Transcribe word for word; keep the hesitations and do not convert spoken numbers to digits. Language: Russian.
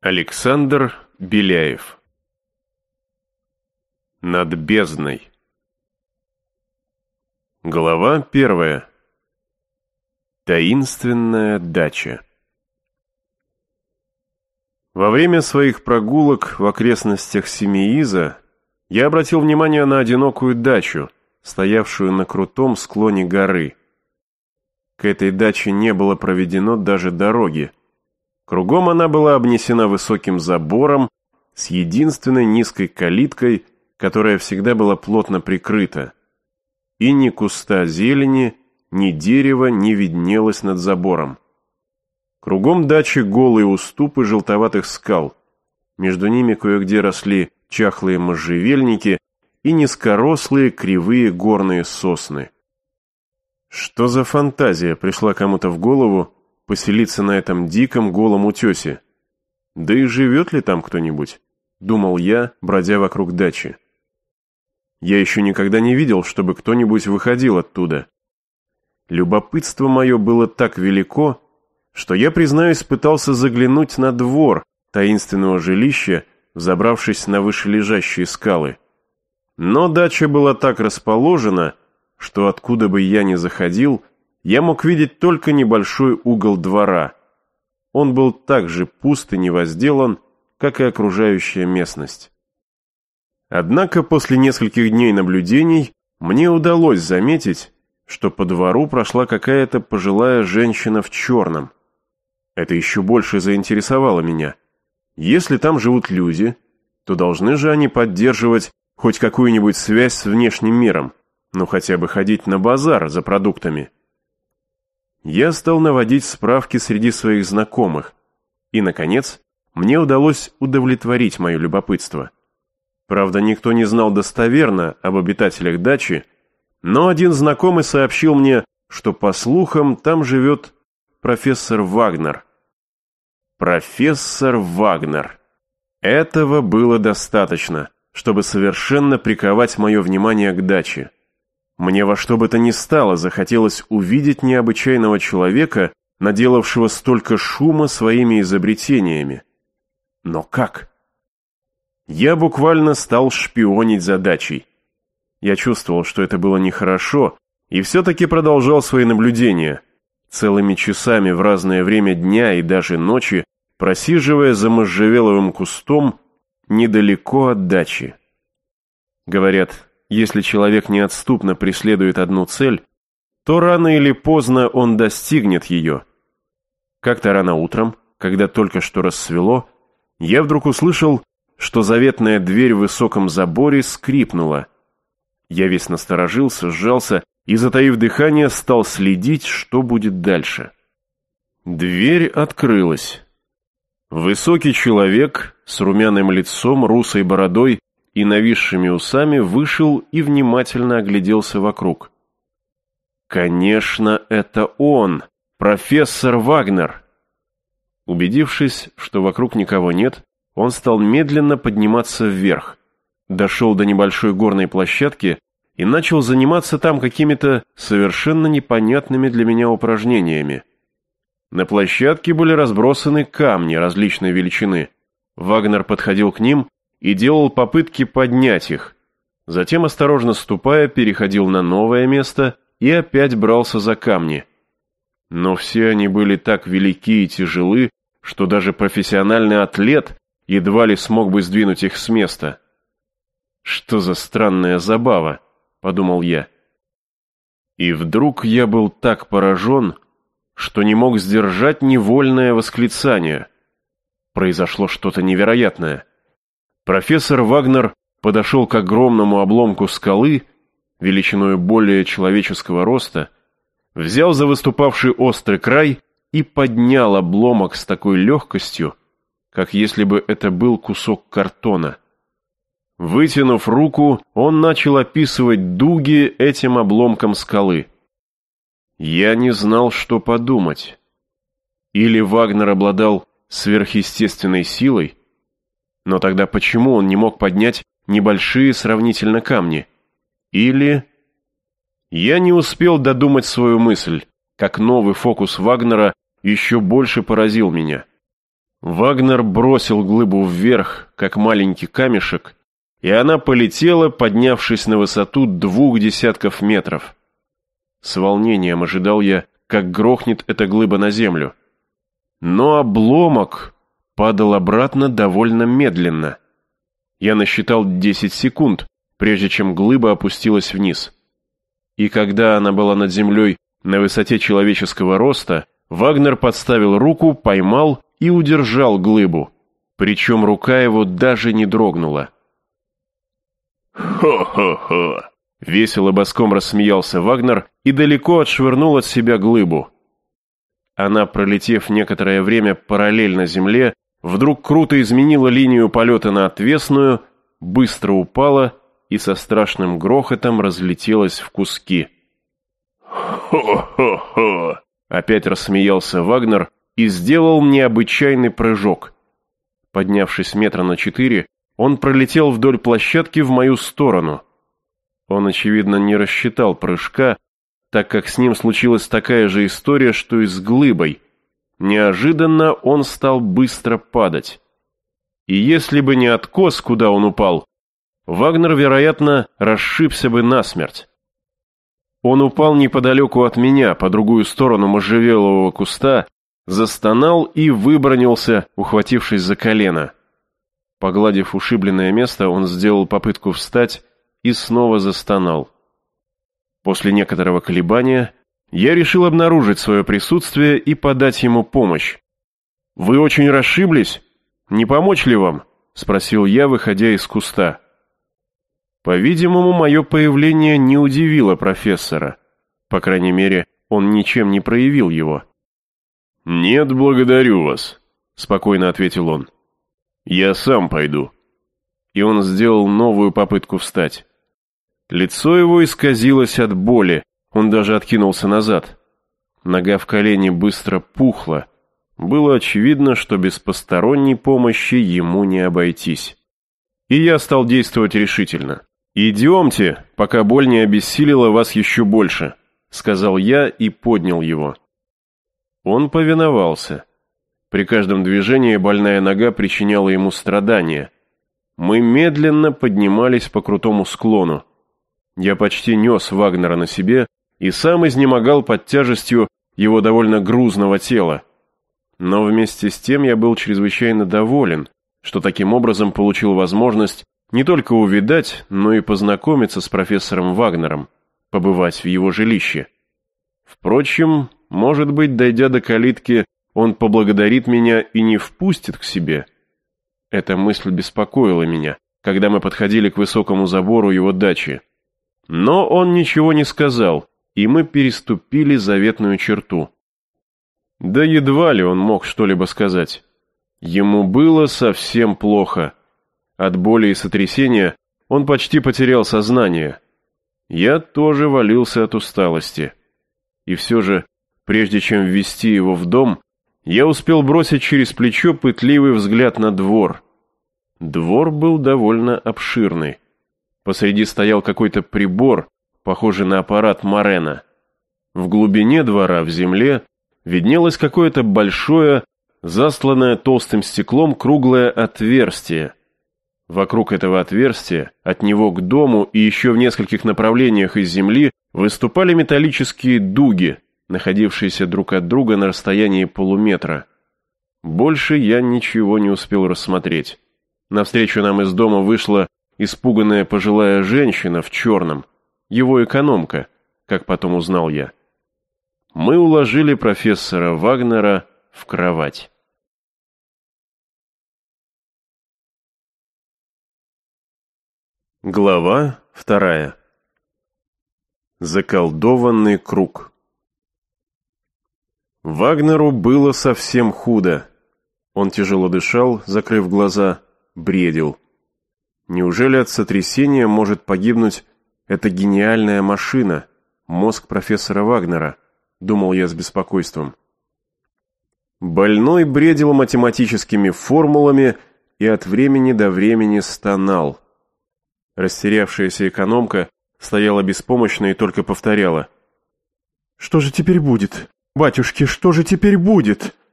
Александр Беляев. Над бездной. Глава первая. Таинственная дача. Во время своих прогулок в окрестностях Семииза я обратил внимание на одинокую дачу, стоявшую на крутом склоне горы. К этой даче не было проведено даже дороги. Кругом она была обнесена высоким забором с единственной низкой калиткой, которая всегда была плотно прикрыта. И ни куста зелени, ни дерева не виднелось над забором. Кругом дачи голые уступы желтоватых скал. Между ними кое-где росли чахлые можжевельники и низкорослые кривые горные сосны. Что за фантазия пришла кому-то в голову поселиться на этом диком голом утесе? Да и живет ли там кто-нибудь? Думал я, бродя вокруг дачи. Я еще никогда не видел, чтобы кто-нибудь выходил оттуда. Любопытство мое было так велико, что я, признаюсь, пытался заглянуть на двор таинственного жилища, взобравшись на вышележащие скалы. Но дача была так расположена, что откуда бы я ни заходил, я мог видеть только небольшой угол двора. Он был так же пуст и невозделан, как и окружающая местность. Однако после нескольких дней наблюдений мне удалось заметить, что по двору прошла какая-то пожилая женщина в черном. Это еще больше заинтересовало меня. Если там живут люди, то должны же они поддерживать хоть какую-нибудь связь с внешним миром, ну хотя бы ходить на базар за продуктами. Я стал наводить справки среди своих знакомых, и, наконец, мне удалось удовлетворить мое любопытство. Правда, никто не знал достоверно об обитателях дачи, но один знакомый сообщил мне, что, по слухам, там живет профессор Вагнер. Профессор Вагнер. Этого было достаточно, чтобы совершенно приковать мое внимание к даче. Мне во что бы то ни стало захотелось увидеть необычайного человека, наделавшего столько шума своими изобретениями. Но как? Я буквально стал шпионить за дачей. Я чувствовал, что это было нехорошо, и все-таки продолжал свои наблюдения, целыми часами в разное время дня и даже ночи, просиживая за можжевеловым кустом недалеко от дачи. Говорят, если человек неотступно преследует одну цель, то рано или поздно он достигнет ее. Как-то рано утром, когда только что рассвело, я вдруг услышал, что заветная дверь в высоком заборе скрипнула. Я весь насторожился, сжался и, затаив дыхание, стал следить, что будет дальше. Дверь открылась. Высокий человек с румяным лицом, русой бородой и нависшими усами вышел и внимательно огляделся вокруг. Конечно, это он, профессор Вагнер. Убедившись, что вокруг никого нет, он стал медленно подниматься вверх, дошел до небольшой горной площадки и начал заниматься там какими-то совершенно непонятными для меня упражнениями. На площадке были разбросаны камни различной величины. Вагнер подходил к ним и делал попытки поднять их. Затем, осторожно ступая, переходил на новое место и опять брался за камни. Но все они были так велики и тяжелы, что даже профессиональный атлет едва ли смог бы сдвинуть их с места. «Что за странная забава?» — подумал я. И вдруг я был так поражен, что не мог сдержать невольное восклицание. Произошло что-то невероятное. Профессор Вагнер подошел к огромному обломку скалы, величиной более человеческого роста, взял за выступавший острый край и поднял обломок с такой легкостью, как если бы это был кусок картона. Вытянув руку, он начал описывать дуги этим обломком скалы. Я не знал, что подумать. Или Вагнер обладал сверхъестественной силой, но тогда почему он не мог поднять небольшие сравнительно камни? Или... Я не успел додумать свою мысль, как новый фокус Вагнера еще больше поразил меня. Вагнер бросил глыбу вверх, как маленький камешек, и она полетела, поднявшись на высоту двух десятков метров. С волнением ожидал я, как грохнет эта глыба на землю. Но обломок падал обратно довольно медленно. Я насчитал десять секунд, прежде чем глыба опустилась вниз. И когда она была над землей на высоте человеческого роста, Вагнер подставил руку, поймал и удержал глыбу, причем рука его даже не дрогнула. «Хо-хо-хо!» — весело боском рассмеялся Вагнер и далеко отшвырнул от себя глыбу. Она, пролетев некоторое время параллельно земле, вдруг круто изменила линию полета на отвесную, быстро упала и со страшным грохотом разлетелась в куски. «Хо-хо-хо!» — опять рассмеялся Вагнер и сделал необычайный прыжок. Поднявшись метра на четыре, он пролетел вдоль площадки в мою сторону. Он, очевидно, не рассчитал прыжка, так как с ним случилась такая же история, что и с глыбой. Неожиданно он стал быстро падать. И если бы не откос, куда он упал, Вагнер, вероятно, расшибся бы насмерть. Он упал неподалеку от меня, по другую сторону можжевелового куста, застонал и выбранился, ухватившись за колено. Погладив ушибленное место, он сделал попытку встать и снова застонал. После некоторого колебания я решил обнаружить свое присутствие и подать ему помощь. «Вы очень расшиблись? Не помочь ли вам?» — спросил я, выходя из куста. По-видимому, мое появление не удивило профессора. По крайней мере, он ничем не проявил его. «Нет, благодарю вас», — спокойно ответил он. «Я сам пойду». И он сделал новую попытку встать. Лицо его исказилось от боли, он даже откинулся назад. Нога в колене быстро пухла. Было очевидно, что без посторонней помощи ему не обойтись. И я стал действовать решительно. «Идемте, пока боль не обессилила вас еще больше», — сказал я и поднял его. Он повиновался. При каждом движении больная нога причиняла ему страдания. Мы медленно поднимались по крутому склону. Я почти нес Вагнера на себе и сам изнемогал под тяжестью его довольно грузного тела. Но вместе с тем я был чрезвычайно доволен, что таким образом получил возможность не только увидать, но и познакомиться с профессором Вагнером, побывать в его жилище. Впрочем, может быть, дойдя до калитки, он поблагодарит меня и не впустит к себе. Эта мысль беспокоила меня, когда мы подходили к высокому забору его дачи. Но он ничего не сказал, и мы переступили заветную черту. Да едва ли он мог что-либо сказать. Ему было совсем плохо. От боли и сотрясения он почти потерял сознание. Я тоже валился от усталости. И все же, прежде чем ввести его в дом, я успел бросить через плечо пытливый взгляд на двор. Двор был довольно обширный. Посреди стоял какой-то прибор, похожий на аппарат Морена. В глубине двора, в земле, виднелось какое-то большое, засланное толстым стеклом круглое отверстие. Вокруг этого отверстия, от него к дому и еще в нескольких направлениях из земли, выступали металлические дуги, находившиеся друг от друга на расстоянии полуметра. Больше я ничего не успел рассмотреть. Навстречу нам из дома вышла испуганная пожилая женщина в черном, его экономка, как потом узнал я. Мы уложили профессора Вагнера в кровать. Глава вторая. Заколдованный круг. Вагнеру было совсем худо. Он тяжело дышал, закрыв глаза, бредил. Неужели от сотрясения может погибнуть эта гениальная машина, мозг профессора Вагнера, думал я с беспокойством. Больной бредил математическими формулами и от времени до времени стонал. Растерявшаяся экономка стояла беспомощно и только повторяла: «Что же теперь будет? Батюшки, что же теперь будет?»